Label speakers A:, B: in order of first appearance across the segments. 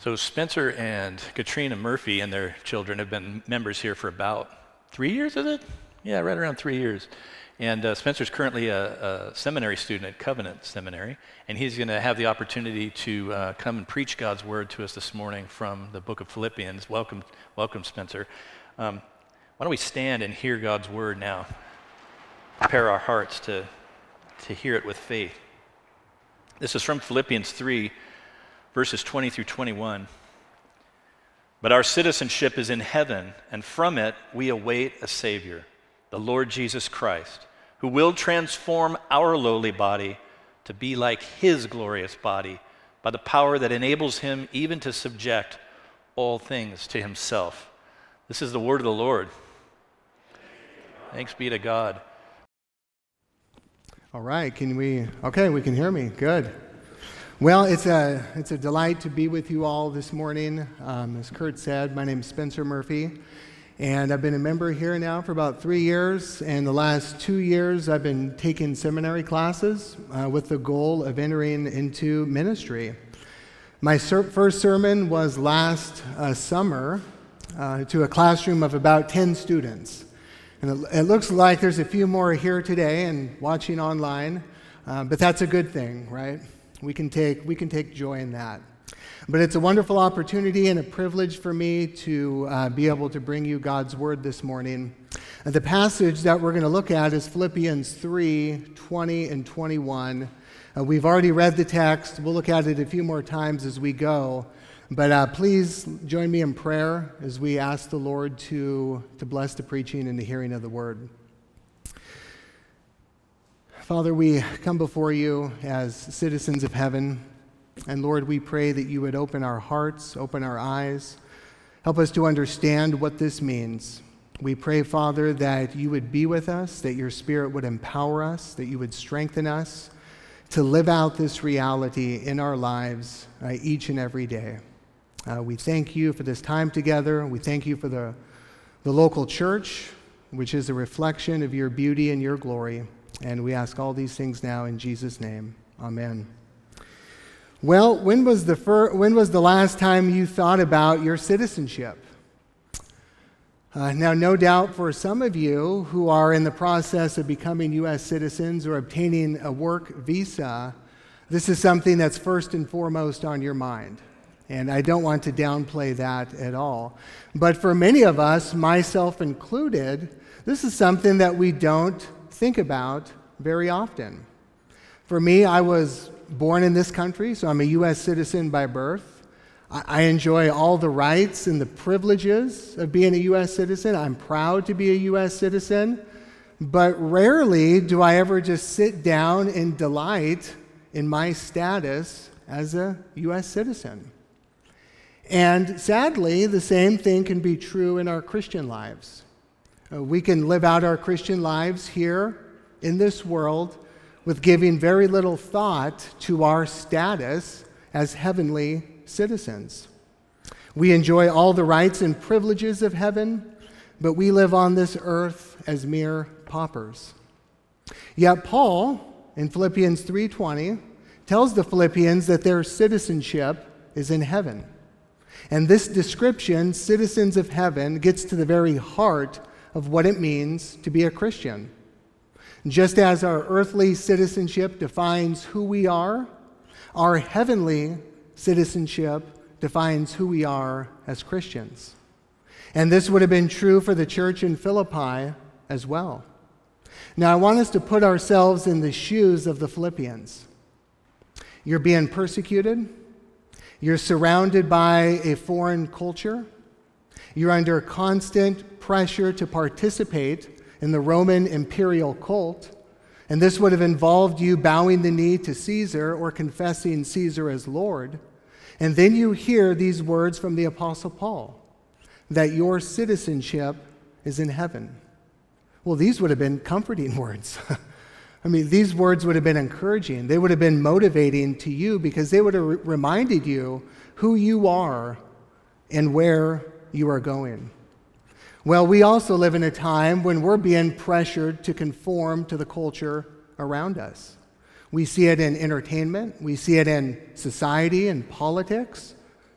A: So Spencer and Katrina Murphy and their children have been members here for about 3 years, is it? Yeah, right around 3 years. And Spencer's currently a seminary student at Covenant Seminary, and he's going to have the opportunity to come and preach God's word to us this morning from the book of Philippians. Welcome, Spencer. Why don't we stand and hear God's word now? Prepare our hearts to hear it with faith. This is from Philippians 3, verses 20 through 21. But our citizenship is in heaven, and from it we await a Savior, the Lord Jesus Christ, who will transform our lowly body to be like his glorious body by the power that enables him even to subject all things to himself. This is the word of the Lord. Thanks be to God.
B: All right, we can hear me, good. Well, it's a delight to be with you all this morning. As Kurt said, my name is Spencer Murphy, and I've been a member here now for about 3 years, and the last 2 years I've been taking seminary classes with the goal of entering into ministry. My first sermon was last summer to a classroom of about 10 students. And it looks like there's a few more here today and watching online, but that's a good thing, right? We can take joy in that. But it's a wonderful opportunity and a privilege for me to be able to bring you God's word this morning. The passage that we're going to look at is Philippians 3, 20 and 21. We've already read the text. We'll look at it a few more times as we go. But please join me in prayer as we ask the Lord to bless the preaching and the hearing of the word. Father, we come before you as citizens of heaven, and Lord, we pray that you would open our hearts, open our eyes, help us to understand what this means. We pray, Father, that you would be with us, that your Spirit would empower us, that you would strengthen us to live out this reality in our lives each and every day. We thank you for this time together. We thank you for the local church, which is a reflection of your beauty and your glory. And we ask all these things now in Jesus' name. Amen. Well, when was the last time you thought about your citizenship? Now, no doubt for some of you who are in the process of becoming U.S. citizens or obtaining a work visa, this is something that's first and foremost on your mind. And I don't want to downplay that at all. But for many of us, myself included, this is something that we don't think about very often. For me, I was born in this country, so I'm a U.S. citizen by birth. I enjoy all the rights and the privileges of being a U.S. citizen. I'm proud to be a U.S. citizen, but rarely do I ever just sit down and delight in my status as a U.S. citizen. And sadly, the same thing can be true in our Christian lives. We can live out our Christian lives here in this world with giving very little thought to our status as heavenly citizens. We enjoy all the rights and privileges of heaven, but we live on this earth as mere paupers. Yet Paul, in Philippians 3:20, tells the Philippians that their citizenship is in heaven. And this description, citizens of heaven, gets to the very heart of what it means to be a Christian. Just as our earthly citizenship defines who we are, our heavenly citizenship defines who we are as Christians. And this would have been true for the church in Philippi as well. Now, I want us to put ourselves in the shoes of the Philippians. You're being persecuted. You're surrounded by a foreign culture. You're under constant pressure to participate in the Roman imperial cult, and this would have involved you bowing the knee to Caesar or confessing Caesar as Lord. And then you hear these words from the Apostle Paul, that your citizenship is in heaven. Well, these would have been comforting words. I mean, these words would have been encouraging. They would have been motivating to you because they would have reminded you who you are and where you are going. Well, we also live in a time when we're being pressured to conform to the culture around us. We see it in entertainment. We see it in society and politics.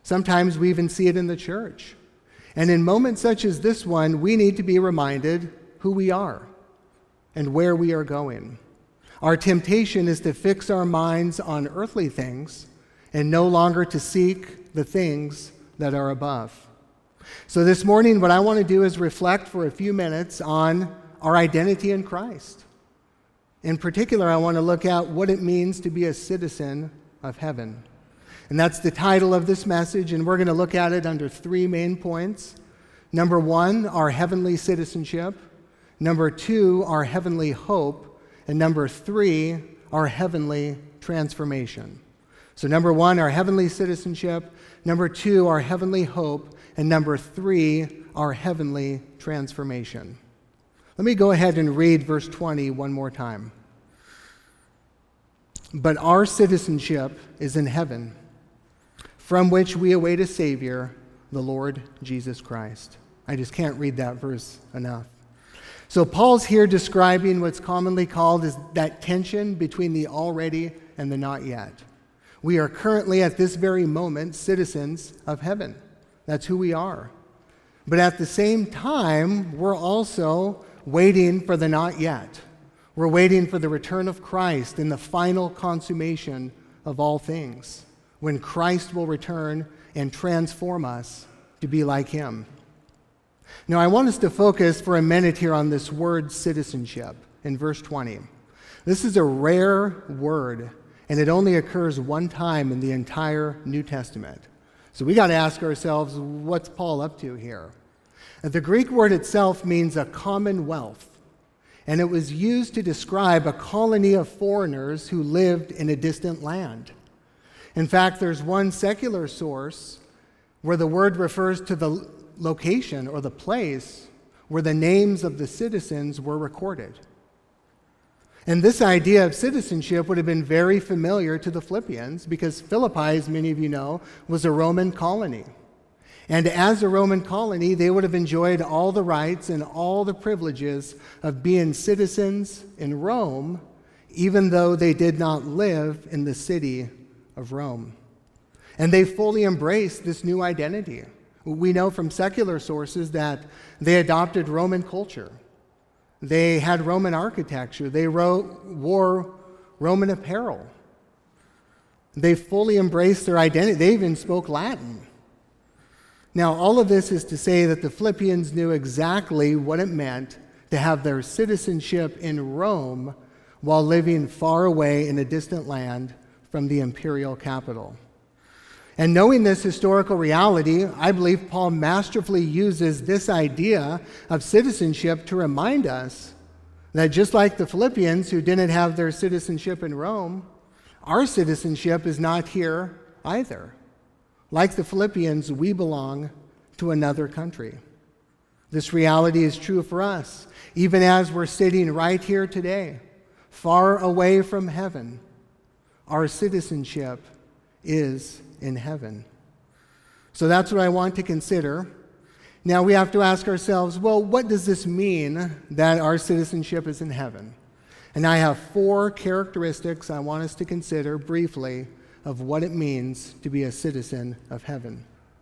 B: Sometimes we even see it in the church. And in moments such as this one, we need to be reminded who we are and where we are going. Our temptation is to fix our minds on earthly things and no longer to seek the things that are above. So this morning, what I want to do is reflect for a few minutes on our identity in Christ. In particular, I want to look at what it means to be a citizen of heaven. And that's the title of this message, and we're going to look at it under three main points. Number one, our heavenly citizenship. Number two, our heavenly hope. And number three, our heavenly transformation. So number one, our heavenly citizenship. Number two, our heavenly hope. And number three, our heavenly transformation. Let me go ahead and read verse 20 one more time. But our citizenship is in heaven, from which we await a Savior, the Lord Jesus Christ. I just can't read that verse enough. So Paul's here describing what's commonly called as that tension between the already and the not yet. We are currently at this very moment citizens of heaven. That's who we are. But at the same time, we're also waiting for the not yet. We're waiting for the return of Christ and the final consummation of all things, when Christ will return and transform us to be like him. Now, I want us to focus for a minute here on this word citizenship in verse 20. This is a rare word, and it only occurs one time in the entire New Testament. So we got to ask ourselves, what's Paul up to here? The Greek word itself means a commonwealth, and it was used to describe a colony of foreigners who lived in a distant land. In fact, there's one secular source where the word refers to the location or the place where the names of the citizens were recorded. And this idea of citizenship would have been very familiar to the Philippians because Philippi, as many of you know, was a Roman colony. And as a Roman colony, they would have enjoyed all the rights and all the privileges of being citizens in Rome, even though they did not live in the city of Rome. And they fully embraced this new identity. We know from secular sources that they adopted Roman culture. They had Roman architecture. They wore Roman apparel. They fully embraced their identity. They even spoke Latin. Now, all of this is to say that the Philippians knew exactly what it meant to have their citizenship in Rome while living far away in a distant land from the imperial capital. And knowing this historical reality, I believe Paul masterfully uses this idea of citizenship to remind us that just like the Philippians who didn't have their citizenship in Rome, our citizenship is not here either. Like the Philippians, we belong to another country. This reality is true for us, even as we're sitting right here today, far away from heaven. Our citizenship is in heaven. So that's what I want to consider. Now we have to ask ourselves, well, what does this mean that our citizenship is in heaven? And I have 4 characteristics I want us to consider briefly of what it means to be a citizen of heaven.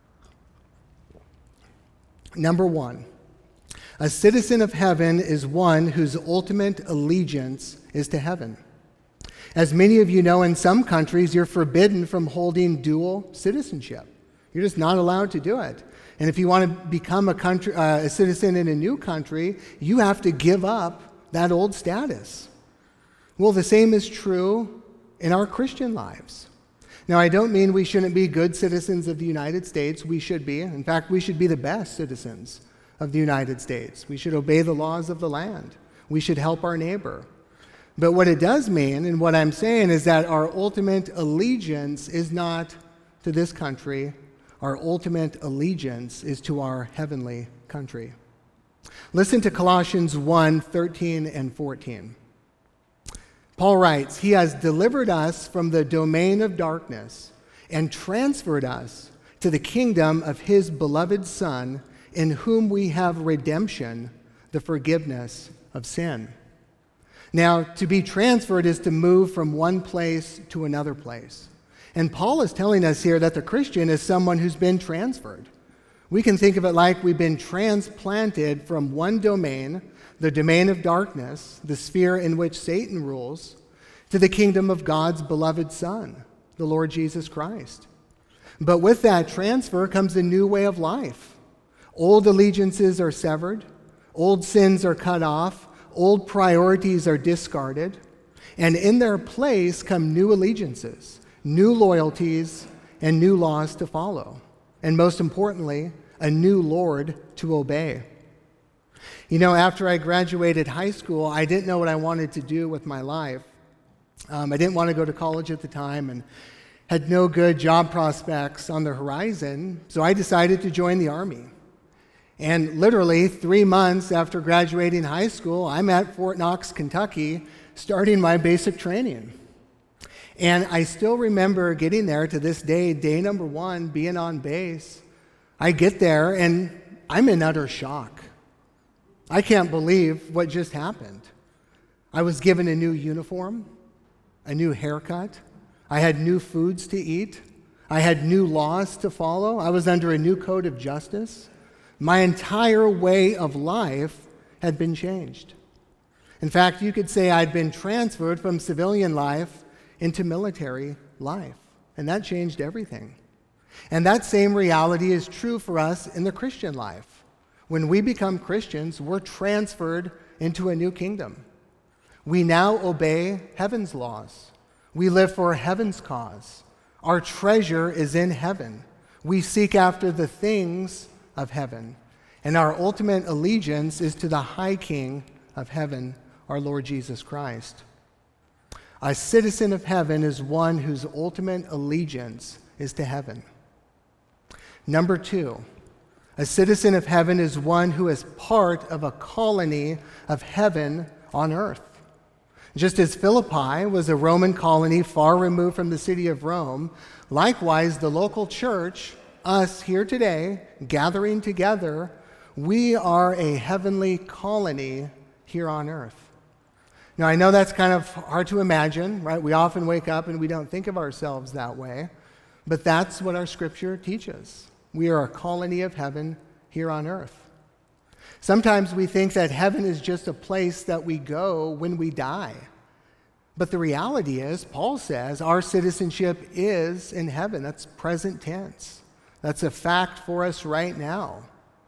B: Number 1, a citizen of heaven is one whose ultimate allegiance is to heaven. As many of you know, in some countries, you're forbidden from holding dual citizenship. You're just not allowed to do it. And if you want to become a citizen in a new country, you have to give up that old status. Well, the same is true in our Christian lives. Now, I don't mean we shouldn't be good citizens of the United States. We should be. In fact, we should be the best citizens of the United States. We should obey the laws of the land. We should help our neighbor. But what it does mean, and what I'm saying, is that our ultimate allegiance is not to this country. Our ultimate allegiance is to our heavenly country. Listen to Colossians 1:13 and 14. Paul writes, "He has delivered us from the domain of darkness and transferred us to the kingdom of his beloved Son, in whom we have redemption, the forgiveness of sin." Now, to be transferred is to move from one place to another place. And Paul is telling us here that the Christian is someone who's been transferred. We can think of it like we've been transplanted from one domain, the domain of darkness, the sphere in which Satan rules, to the kingdom of God's beloved Son, the Lord Jesus Christ. But with that transfer comes a new way of life. Old allegiances are severed, old sins are cut off, old priorities are discarded, and in their place come new allegiances, new loyalties, and new laws to follow. And most importantly, a new Lord to obey. You know, after I graduated high school, I didn't know what I wanted to do with my life. I didn't want to go to college at the time and had no good job prospects on the horizon, so I decided to join the Army. And literally 3 months after graduating high school, I'm at Fort Knox, Kentucky, starting my basic training. And I still remember getting there to this day, day number 1, being on base. I get there and I'm in utter shock. I can't believe what just happened. I was given a new uniform, a new haircut. I had new foods to eat. I had new laws to follow. I was under a new code of justice. My entire way of life had been changed. In fact, you could say I'd been transferred from civilian life into military life, and that changed everything. And that same reality is true for us in the Christian life. When we become Christians, we're transferred into a new kingdom. We now obey heaven's laws. We live for heaven's cause. Our treasure is in heaven. We seek after the things of heaven. And our ultimate allegiance is to the high King of heaven, our Lord Jesus Christ. A citizen of heaven is one whose ultimate allegiance is to heaven. Number 2, a citizen of heaven is one who is part of a colony of heaven on earth. Just as Philippi was a Roman colony far removed from the city of Rome, likewise the local church, us here today, gathering together, we are a heavenly colony here on earth. Now, I know that's kind of hard to imagine, right? We often wake up and we don't think of ourselves that way, but that's what our scripture teaches. We are a colony of heaven here on earth. Sometimes we think that heaven is just a place that we go when we die. But the reality is, Paul says, our citizenship is in heaven. That's present tense. That's a fact for us right now.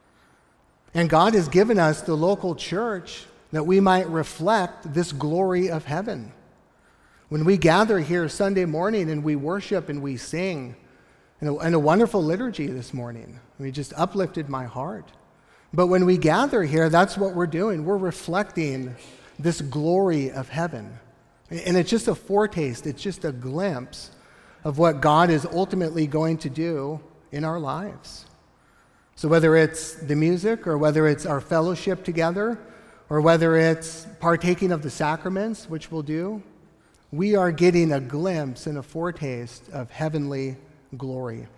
B: And God has given us the local church that we might reflect this glory of heaven. When we gather here Sunday morning and we worship and we sing, and a wonderful liturgy this morning, it just uplifted my heart. But when we gather here, that's what we're doing. We're reflecting this glory of heaven. And it's just a foretaste, it's just a glimpse of what God is ultimately going to do in our lives. So whether it's the music, or whether it's our fellowship together, or whether it's partaking of the sacraments, which we'll do, we are getting a glimpse and a foretaste of heavenly glory.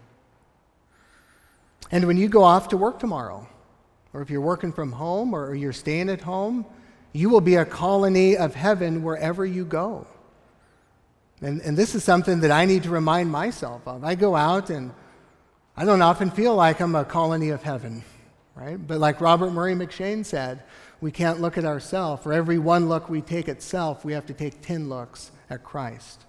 B: And when you go off to work tomorrow, or if you're working from home, or you're staying at home, you will be a colony of heaven wherever you go. And this is something that I need to remind myself of. I go out and I don't often feel like I'm a colony of heaven, right? But like Robert Murray McShane said, we can't look at ourselves. For every one look we take at self, we have to take 10 looks at Christ.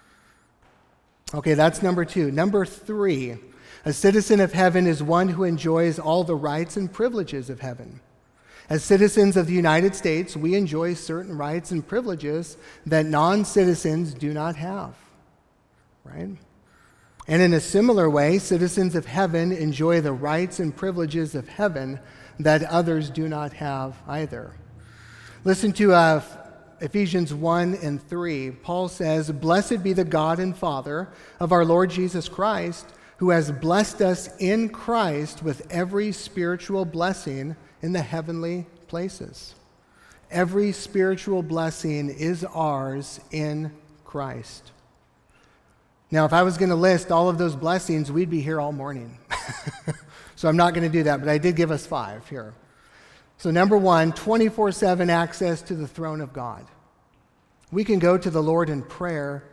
B: Okay, that's number 2. Number 3, a citizen of heaven is one who enjoys all the rights and privileges of heaven. As citizens of the United States, we enjoy certain rights and privileges that non-citizens do not have, right? And in a similar way, citizens of heaven enjoy the rights and privileges of heaven that others do not have either. Listen to Ephesians 1 and 3. Paul says, "Blessed be the God and Father of our Lord Jesus Christ, who has blessed us in Christ with every spiritual blessing in the heavenly places." Every spiritual blessing is ours in Christ. Now, if I was going to list all of those blessings, we'd be here all morning. So I'm not going to do that, but I did give us 5 here. So number 1, 24/7 access to the throne of God. We can go to the Lord in prayer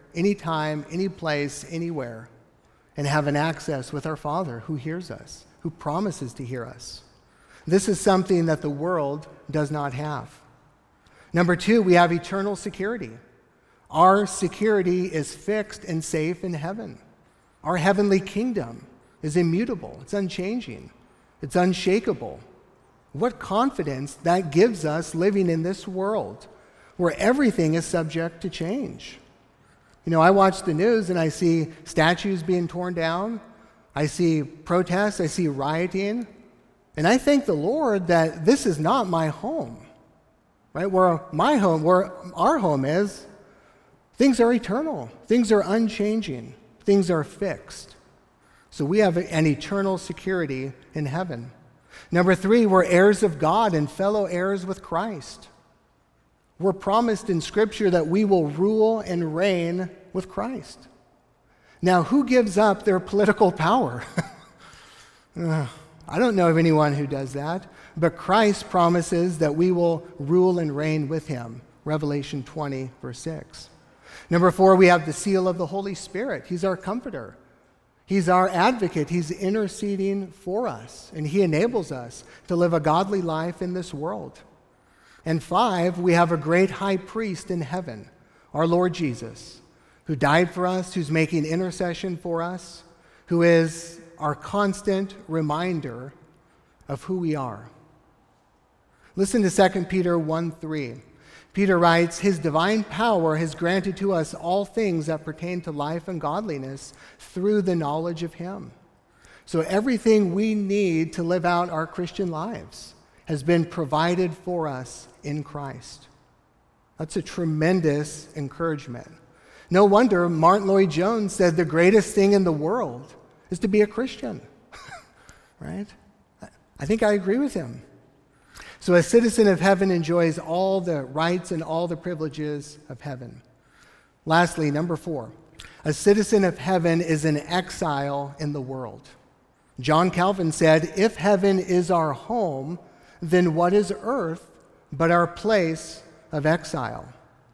B: anytime, any place, anywhere, and have an access with our Father who hears us, who promises to hear us. This is something that the world does not have. Number two, we have eternal security. Our security is fixed and safe in heaven. Our heavenly kingdom is immutable, it's unchanging, it's unshakable. What confidence that gives us living in this world where everything is subject to change. You know, I watch the news and I see statues being torn down, I see protests, I see rioting, and I thank the Lord that this is not my home, right? Where our home is, things are eternal, things are unchanging, things are fixed. So we have an eternal security in heaven. Number three, we're heirs of God and fellow heirs with Christ. We're promised in Scripture that we will rule and reign with Christ. Now, who gives up their political power? I don't know of anyone who does that, but Christ promises that we will rule and reign with him. Revelation 20, verse 6. Number four, we have the seal of the Holy Spirit. He's our comforter. He's our advocate. He's interceding for us, and he enables us to live a godly life in this world. And five, we have a great high priest in heaven, our Lord Jesus, who died for us, who's making intercession for us, who is our constant reminder of who we are. Listen to 2 Peter 1:3. Peter writes, "His divine power has granted to us all things that pertain to life and godliness through the knowledge of him." So everything we need to live out our Christian lives has been provided for us in Christ. That's a tremendous encouragement. No wonder Martin Lloyd-Jones said the greatest thing in the world is to be a Christian, right? I think I agree with him. So a citizen of heaven enjoys all the rights and all the privileges of heaven. Lastly, number four, a citizen of heaven is an exile in the world. John Calvin said, "If heaven is our home, then what is earth but our place of exile?"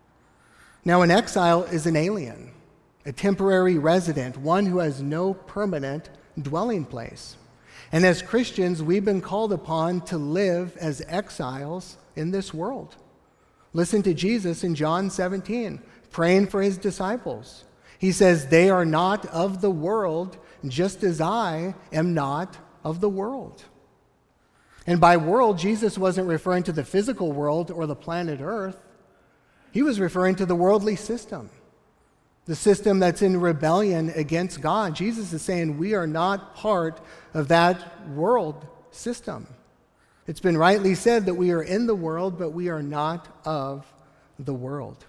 B: Now, an exile is an alien, a temporary resident, one who has no permanent dwelling place. And as Christians, we've been called upon to live as exiles in this world. Listen to Jesus in John 17, praying for his disciples. He says, "They are not of the world, just as I am not of the world." And by world, Jesus wasn't referring to the physical world or the planet Earth. He was referring to the worldly system, the system that's in rebellion against God. Jesus is saying we are not part of that world system. It's been rightly said that we are in the world, but we are not of the world.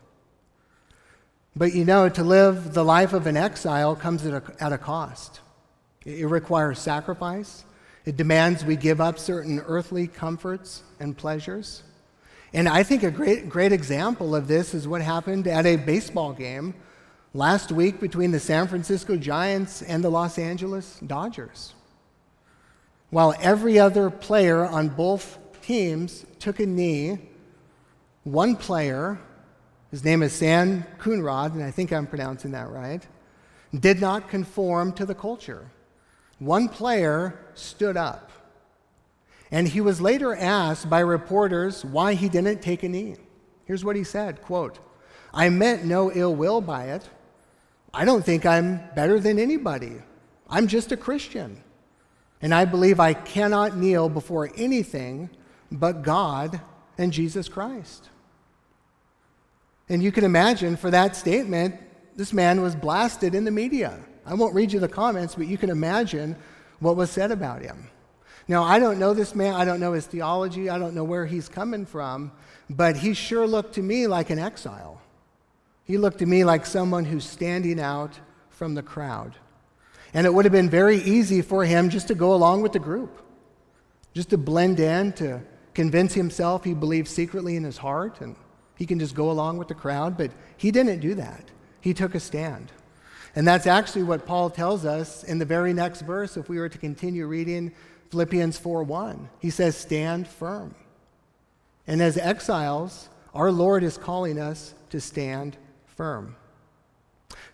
B: But you know, to live the life of an exile comes at a cost. It requires sacrifice. It demands we give up certain earthly comforts and pleasures. And I think a great example of this is what happened at a baseball game last week between the San Francisco Giants and the Los Angeles Dodgers. While every other player on both teams took a knee, one player, his name is Sam Coonrod, and I think I'm pronouncing that right, did not conform to the culture. One player stood up, and he was later asked by reporters why he didn't take a knee. Here's what he said, quote, "I meant no ill will by it. I don't think I'm better than anybody. I'm just a Christian. And I believe I cannot kneel before anything but God and Jesus Christ." And you can imagine for that statement, this man was blasted in the media. I won't read you the comments, but you can imagine what was said about him. Now, I don't know this man. I don't know his theology. I don't know where he's coming from, but he sure looked to me like an exile. He looked to me like someone who's standing out from the crowd. And it would have been very easy for him just to go along with the group, just to blend in, to convince himself he believes secretly in his heart, and he can just go along with the crowd. But he didn't do that. He took a stand. And that's actually what Paul tells us in the very next verse if we were to continue reading Philippians 4:1. He says, "Stand firm." And as exiles, our Lord is calling us to stand firm.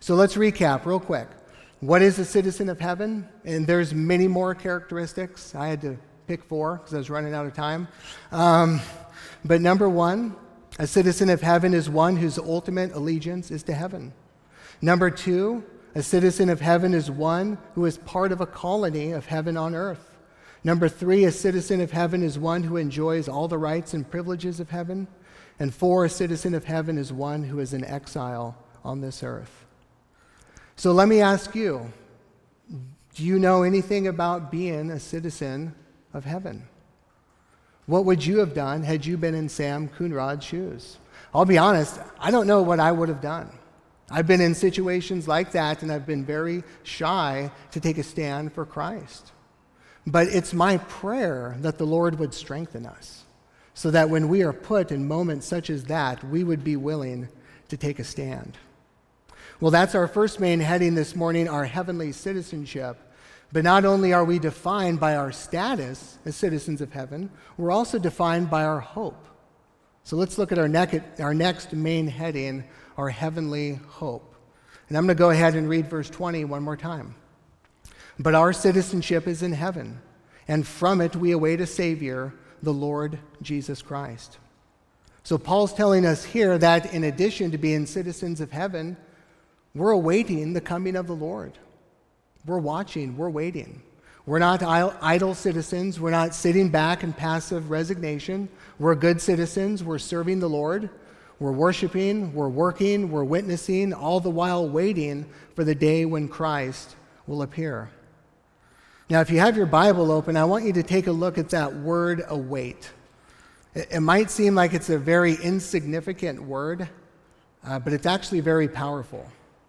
B: So let's recap real quick. What is a citizen of heaven? And there's many more characteristics. I had to pick 4 because I was running out of time. But number 1, a citizen of heaven is one whose ultimate allegiance is to heaven. Number 2, a citizen of heaven is one who is part of a colony of heaven on earth. Number 3, a citizen of heaven is one who enjoys all the rights and privileges of heaven. And 4, a citizen of heaven is one who is in exile on this earth. So let me ask you, do you know anything about being a citizen of heaven? What would you have done had you been in Sam Coonrod's shoes? I'll be honest, I don't know what I would have done. I've been in situations like that, and I've been very shy to take a stand for Christ. But it's my prayer that the Lord would strengthen us, so that when we are put in moments such as that, we would be willing to take a stand. Well, that's our first main heading this morning, our heavenly citizenship. But not only are we defined by our status as citizens of heaven, we're also defined by our hope. So let's look at our next main heading, our heavenly hope. And I'm going to go ahead and read verse 20 one more time. But our citizenship is in heaven, and from it we await a Savior, the Lord Jesus Christ. So Paul's telling us here that in addition to being citizens of heaven, we're awaiting the coming of the Lord. We're watching, we're waiting. We're not idle citizens. We're not sitting back in passive resignation. We're good citizens. We're serving the Lord. We're worshiping, we're working, we're witnessing, all the while waiting for the day when Christ will appear. Now, if you have your Bible open, I want you to take a look at that word await. It might seem like it's a very insignificant word, but it's actually very powerful.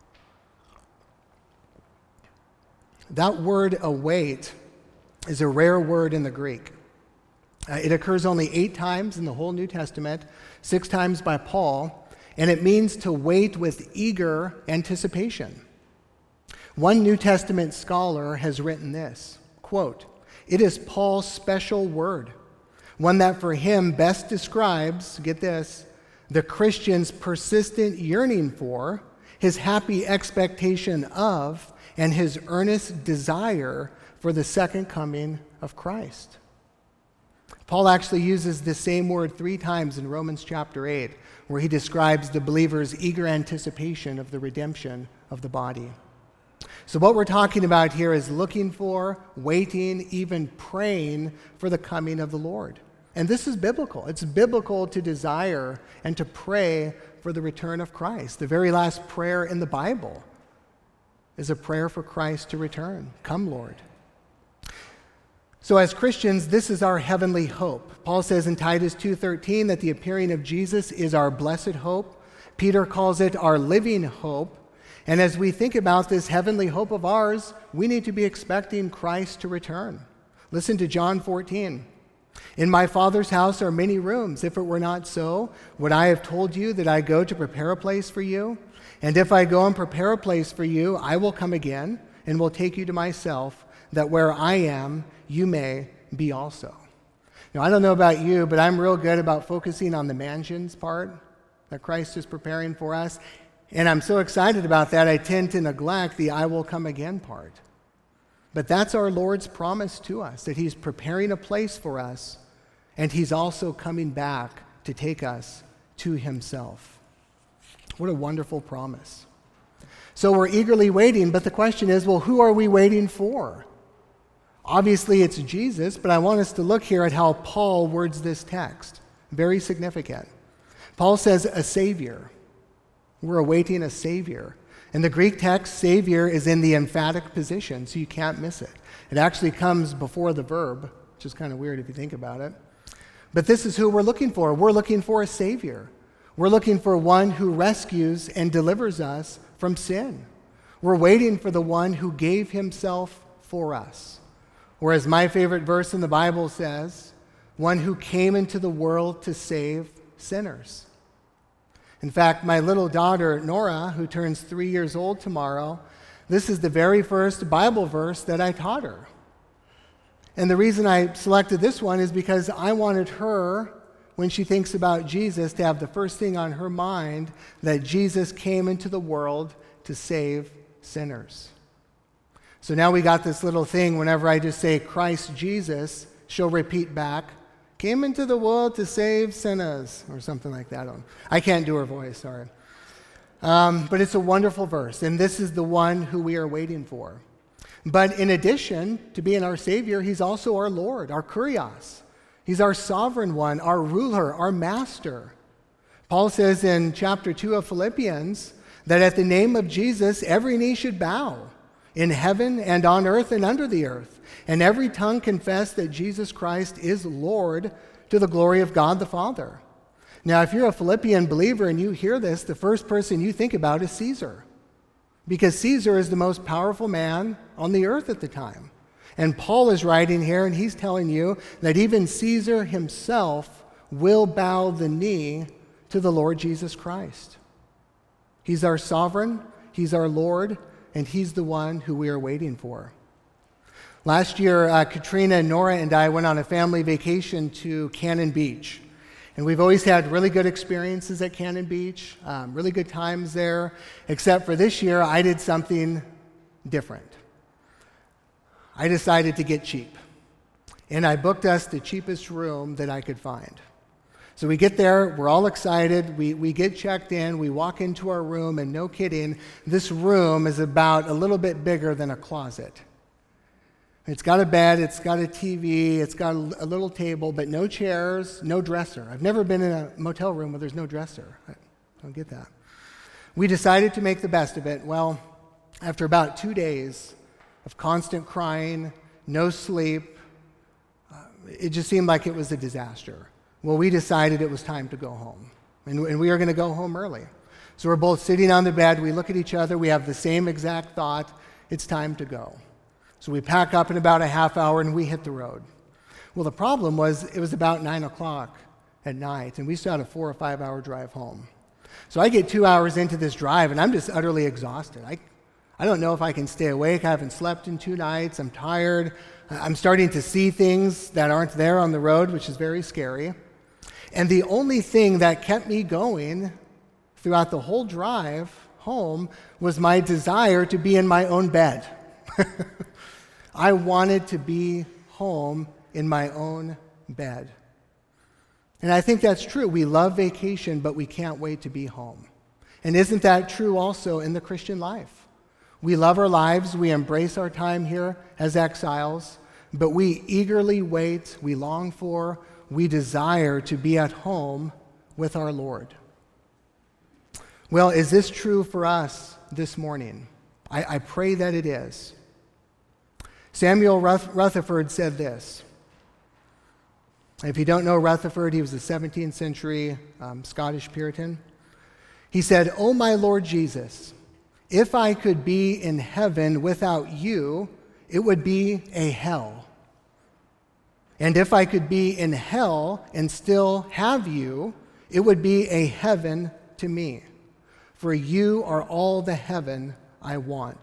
B: That word await is a rare word in the Greek. It occurs only 8 times in the whole New Testament, 6 times by Paul, and it means to wait with eager anticipation. One New Testament scholar has written this, quote, "It is Paul's special word, one that for him best describes, get this, the Christian's persistent yearning for, his happy expectation of, and his earnest desire for the second coming of Christ." Paul actually uses the same word 3 times in Romans chapter 8, where he describes the believer's eager anticipation of the redemption of the body. So what we're talking about here is looking for, waiting, even praying for the coming of the Lord. And this is biblical. It's biblical to desire and to pray for the return of Christ. The very last prayer in the Bible is a prayer for Christ to return. Come, Lord. So as Christians, this is our heavenly hope. Paul says in Titus 2:13 that the appearing of Jesus is our blessed hope. Peter calls it our living hope. And as we think about this heavenly hope of ours, we need to be expecting Christ to return. Listen to John 14. "In my Father's house are many rooms. If it were not so, would I have told you that I go to prepare a place for you? And if I go and prepare a place for you, I will come again and will take you to myself, that where I am, you may be also." Now, I don't know about you, but I'm real good about focusing on the mansions part that Christ is preparing for us. And I'm so excited about that, I tend to neglect the "I will come again" part. But that's our Lord's promise to us, that he's preparing a place for us, and he's also coming back to take us to himself. What a wonderful promise. So we're eagerly waiting, but the question is, well, who are we waiting for? Obviously, it's Jesus, but I want us to look here at how Paul words this text. Very significant. Paul says a Savior. We're awaiting a Savior. In the Greek text, Savior is in the emphatic position, so you can't miss it. It actually comes before the verb, which is kind of weird if you think about it. But this is who we're looking for. We're looking for a Savior. We're looking for one who rescues and delivers us from sin. We're waiting for the one who gave himself for us. Or as my favorite verse in the Bible says, one who came into the world to save sinners. In fact, my little daughter, Nora, who turns 3 years old tomorrow, this is the very first Bible verse that I taught her. And the reason I selected this one is because I wanted her, when she thinks about Jesus, to have the first thing on her mind that Jesus came into the world to save sinners. So now we got this little thing whenever I just say Christ Jesus, she'll repeat back, came into the world to save sinners, or something like that. I can't do her voice, sorry. But it's a wonderful verse, and this is the one who we are waiting for. But in addition to being our Savior, he's also our Lord, our Kurios. He's our sovereign one, our ruler, our master. Paul says in chapter 2 of Philippians that at the name of Jesus, every knee should bow, in heaven and on earth and under the earth, and every tongue confess that Jesus Christ is Lord to the glory of God the Father. Now, if you're a Philippian believer and you hear this, the first person you think about is Caesar, because Caesar is the most powerful man on the earth at the time. And Paul is writing here, and he's telling you that even Caesar himself will bow the knee to the Lord Jesus Christ. He's our sovereign, he's our Lord, and he's the one who we are waiting for. Last year, Katrina and Nora and I went on a family vacation to Cannon Beach. And we've always had really good experiences at Cannon Beach, really good times there, except for this year, I did something different. I decided to get cheap, and I booked us the cheapest room that I could find. So we get there, we're all excited, we get checked in, we walk into our room, and no kidding, this room is about a little bit bigger than a closet. It's got a bed, it's got a TV, it's got a little table, but no chairs, no dresser. I've never been in a motel room where there's no dresser. I don't get that. We decided to make the best of it. Well, after about 2 days of constant crying, no sleep, it just seemed like it was a disaster. Well, we decided it was time to go home, and we are going to go home early. So we're both sitting on the bed, we look at each other, we have the same exact thought, it's time to go. So we pack up in about a half hour and we hit the road. Well, the problem was it was about 9 o'clock at night, and we still had a 4 or 5 hour drive home. So I get 2 hours into this drive, and I'm just utterly exhausted. I don't know if I can stay awake. I haven't slept in 2 nights. I'm tired. I'm starting to see things that aren't there on the road, which is very scary. And the only thing that kept me going throughout the whole drive home was my desire to be in my own bed. I wanted to be home in my own bed. And I think that's true. We love vacation, but we can't wait to be home. And isn't that true also in the Christian life? We love our lives, we embrace our time here as exiles, but we eagerly wait, we long for, we desire to be at home with our Lord. Well, is this true for us this morning? I pray that it is. Samuel Rutherford said this. If you don't know Rutherford, he was a 17th century Scottish Puritan. He said, "Oh, my Lord Jesus, if I could be in heaven without you, it would be a hell. And if I could be in hell and still have you, it would be a heaven to me. For you are all the heaven I want."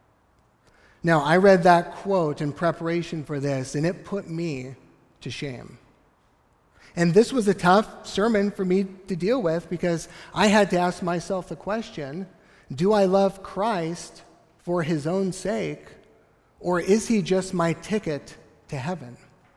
B: Now, I read that quote in preparation for this, and it put me to shame. And this was a tough sermon for me to deal with because I had to ask myself the question, do I love Christ for his own sake, or is he just my ticket to heaven?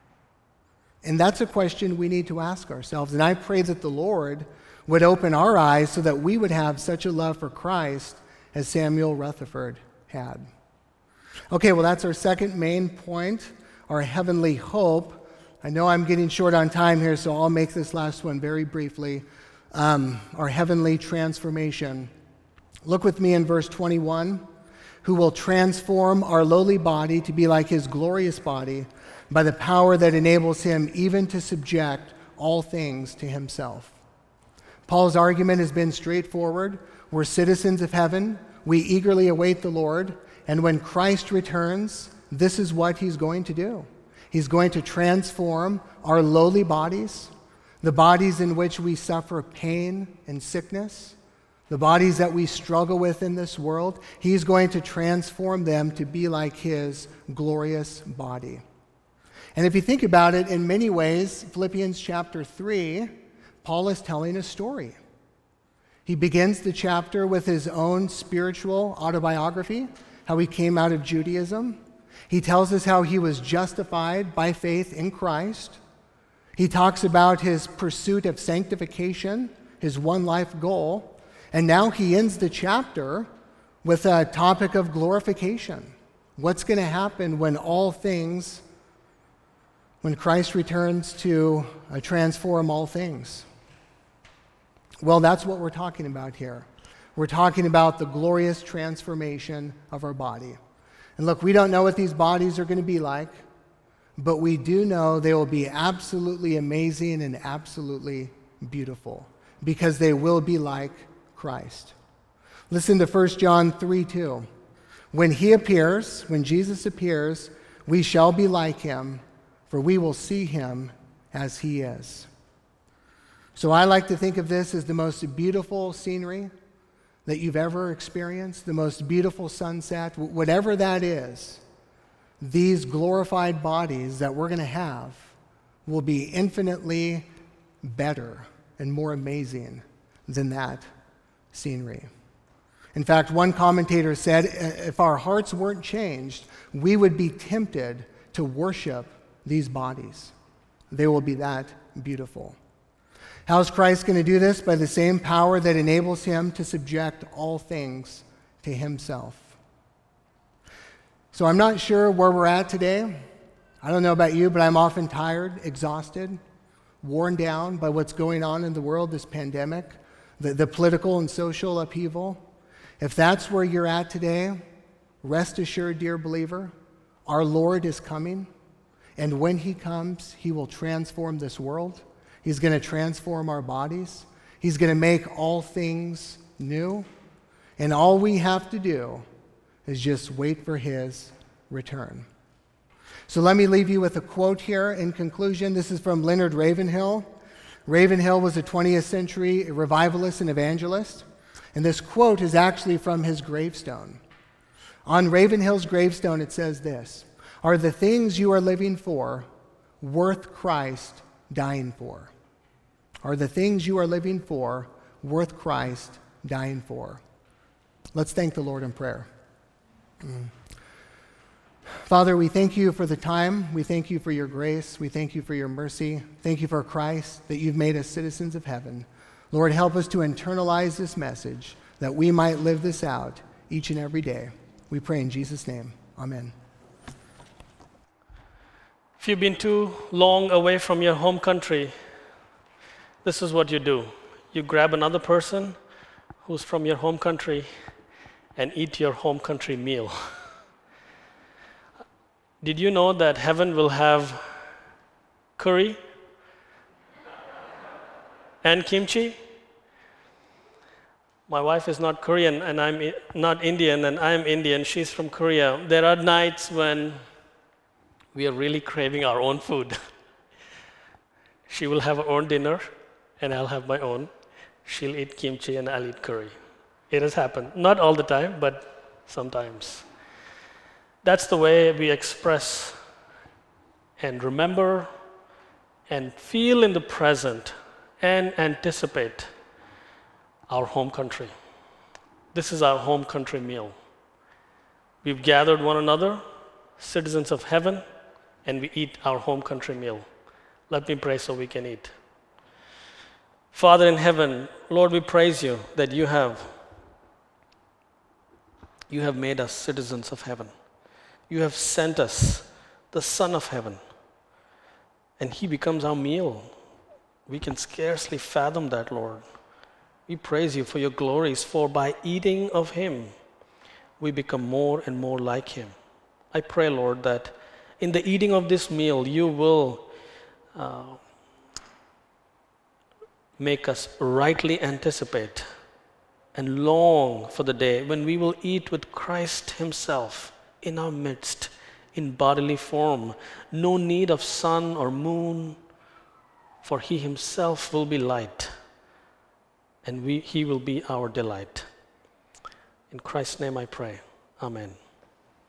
B: And that's a question we need to ask ourselves. And I pray that the Lord would open our eyes so that we would have such a love for Christ as Samuel Rutherford had. Okay, well, that's our second main point, our heavenly hope. I know I'm getting short on time here, so I'll make this last one very briefly. Our heavenly transformation. Look with me in verse 21. Who will transform our lowly body to be like his glorious body by the power that enables him even to subject all things to himself. Paul's argument has been straightforward. We're citizens of heaven. We eagerly await the Lord. And when Christ returns, this is what he's going to do. He's going to transform our lowly bodies, the bodies in which we suffer pain and sickness, the bodies that we struggle with in this world. He's going to transform them to be like his glorious body. And if you think about it, in many ways, Philippians chapter 3, Paul is telling a story. He begins the chapter with his own spiritual autobiography, how he came out of Judaism. He tells us how he was justified by faith in Christ. He talks about his pursuit of sanctification, his one life goal. And now he ends the chapter with a topic of glorification. What's going to happen when Christ returns to transform all things? Well, that's what we're talking about here. We're talking about the glorious transformation of our body. And look, we don't know what these bodies are going to be like, but we do know they will be absolutely amazing and absolutely beautiful because they will be like Christ. Listen to 1 John 3:2. When Jesus appears, we shall be like him, for we will see him as he is. So I like to think of this as the most beautiful scenery that you've ever experienced, the most beautiful sunset, whatever that is. These glorified bodies that we're going to have will be infinitely better and more amazing than that scenery. In fact, one commentator said, if our hearts weren't changed, we would be tempted to worship these bodies. They will be that beautiful. How's Christ going to do this? By the same power that enables him to subject all things to himself. So I'm not sure where we're at today. I don't know about you, but I'm often tired, exhausted, worn down by what's going on in the world, this pandemic, the political and social upheaval. If that's where you're at today, rest assured, dear believer, our Lord is coming. And when he comes, he will transform this world. He's going to transform our bodies. He's going to make all things new. And all we have to do is just wait for his return. So let me leave you with a quote here in conclusion. This is from Leonard Ravenhill. Ravenhill was a 20th century revivalist and evangelist. And this quote is actually from his gravestone. On Ravenhill's gravestone, it says this: "Are the things you are living for worth Christ dying for? Are the things you are living for worth Christ dying for?" Let's thank the Lord in prayer. Father, we thank you for the time. We thank you for your grace. We thank you for your mercy. Thank you for Christ, that you've made us citizens of heaven. Lord, help us to internalize this message, that we might live this out each and every day. We pray in Jesus' name. Amen.
C: If you've been too long away from your home country, this is what you do. You grab another person who's from your home country and eat your home country meal. Did you know that heaven will have curry and kimchi? My wife is not Korean and I'm not Indian, and I'm Indian. She's from Korea. There are nights when we are really craving our own food. She will have her own dinner and I'll have my own. She'll eat kimchi and I'll eat curry. It has happened. Not all the time, but sometimes. That's the way we express and remember and feel in the present and anticipate our home country. This is our home country meal. We've gathered one another, citizens of heaven, and we eat our home country meal. Let me pray so we can eat. Father in heaven, Lord, we praise you that you have made us citizens of heaven. You have sent us the Son of Heaven, and he becomes our meal. We can scarcely fathom that, Lord. We praise you for your glories, for by eating of him, we become more and more like him. I pray, Lord, that in the eating of this meal, you will make us rightly anticipate and long for the day when we will eat with Christ himself in our midst, in bodily form. No need of sun or moon, for he himself will be light, and he will be our delight. In Christ's name I pray. Amen.